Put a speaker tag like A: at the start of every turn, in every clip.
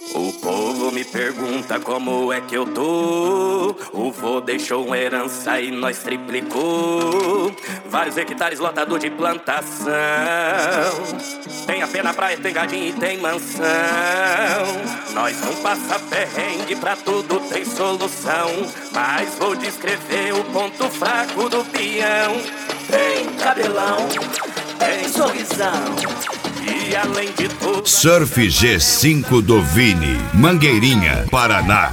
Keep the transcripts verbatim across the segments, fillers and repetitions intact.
A: O povo me pergunta como é que eu tô. O vô deixou uma herança e nós triplicou. Vários hectares lotado de plantação. Tem a pé na praia, tem gadinho e tem mansão. Nós não passa perrengue, pra tudo tem solução. Mas vou descrever o ponto fraco do peão. Tem cabelão, tem sorrisão. E além de tudo,
B: Surf G cinco do Vini, Mangueirinha, Paraná.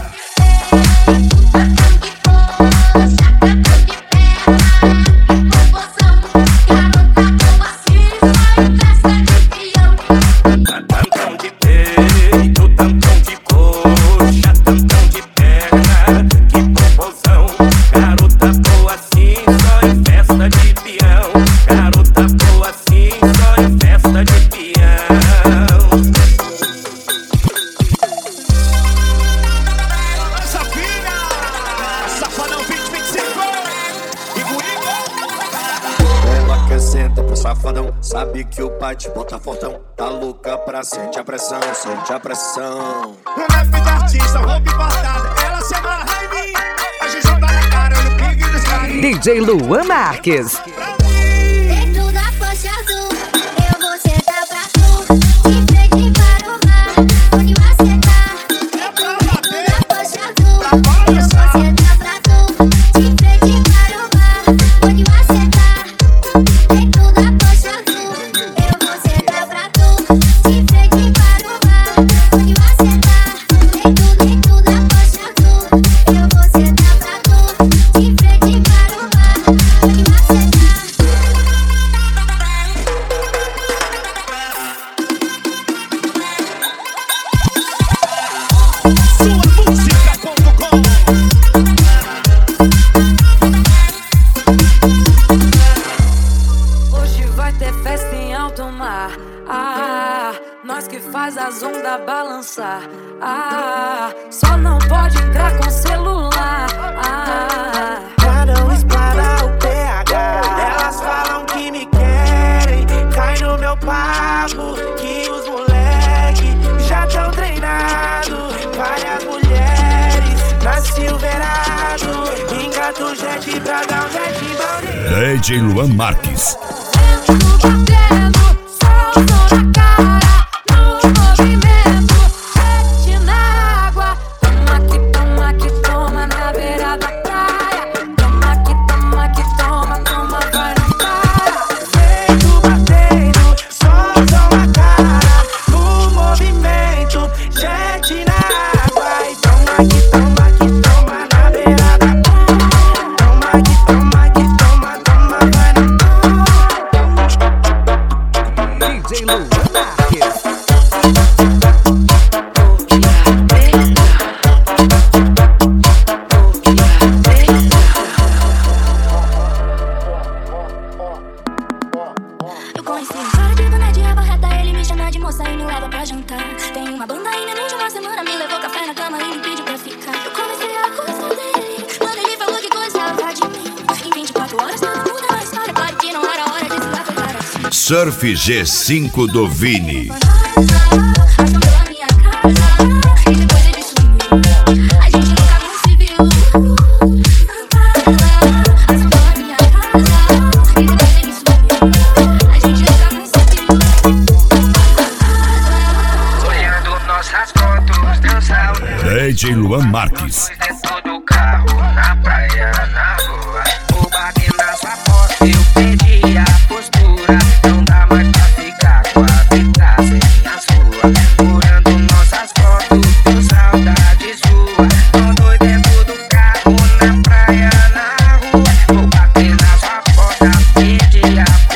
A: tantão de peito, tantão de coxa, tantão de perna, que proporção. Garota boa assim, só em festa de peão. Garota boa assim, só em festa de peão.
C: Ela quer sentar pro safadão, sabe que o pai te bota fortão. Tá louca pra sente a pressão, sente a pressão.
D: Uma F de artista, roupa importada, ela se amarra em mim. A gente tá na cara, no pique dos caras.
E: D J Luan Marques.
F: Dentro da faixa azul, eu vou sentar pra tu. De frente para o mar, onde você tá. Dentro da faixa azul, eu vou sentar pra tu. De frente para o mar, onde você tá. Dentro da faixa azul, eu vou sentar pra tu. De frente para o mar, onde você tá. Dentro, dentro da faixa azul, eu vou sentar pra tu. De frente para o mar, onde você tá.
G: Hoje vai ter festa em alto mar. Ah, nós que faz as ondas balançar. Ah, só não pode entrar com celular. Ah,
D: Para não espalhar o P H. Elas falam que me querem, cai no meu papo. Que os moleque já tão treinados. Várias mulheres na Silverado. Engata o jet pra dar um jet em
B: D J Luan Marques.
G: vento batendo, sol na cara, no movimento, sete na água. Toma que toma que toma na beira da praia. Toma que toma que toma, toma, vai na cara.
D: vento batendo, solzão na cara, no movimento, jet na água. E toma que toma que toma na beira da praia. Toma que toma que toma, toma, vai na
E: D J Luan Marques.
F: Eu conheci um cara de boné de raba reta, ele me chama de moça e me leva pra jantar. Tem uma banda em menos de uma semana, me levou café na cama e me pediu pra ficar. Eu comecei a gostar dele, quando ele falou que gostava de mim. Em vinte e quatro horas tudo muda na história, claro que não era hora de se lá ficar assim.
B: Surf G cinco do Vini.
F: Assombou a minha casa e depois ele sumiu. A gente nunca mais se viu. Assombou a minha casa e depois ele sumiu. A gente nunca mais se viu.
D: olhando nossas fotos, dançar
B: D J Luan Marques.
D: dentro do carro, na praia, na rua. O bague na sua porta, eu perdi a postura. Não dá mais pra ficar com a vida sem a sua. Olhando nossas fotos, com saudade sua. Tô doido dentro do carro, na praia, na rua. O bague na sua porta, perdi a